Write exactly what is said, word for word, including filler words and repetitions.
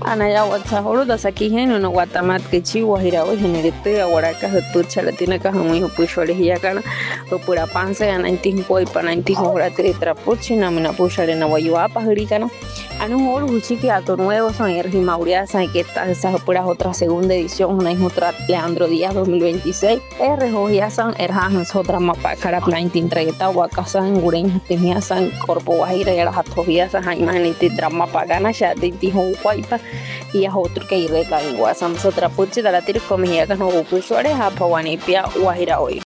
Anaya WhatsApp da saki henu no watamat ke chi wahira o henete agora ka hatu chala tina ka hamu hu pushole hiya kana pura pansa ya nineteen koi pa nineteen hora tre tra puchi na mina pushale na wayu apa huri kana anu hor huchi que ato nuevo son erhi mauria san que esa pura otra segunda edición una otra Leandro Díaz dos mil veintiséis er hoya san erhan otra mapa cara nineteen treta wakasan gureña tenía san corpo wahira era hatovia san imanite drama pagana ya de tiho waipa y a otro que irre kan wasan otra puchi da la tir comía kan ho pushore ha pawani pia wahira hoy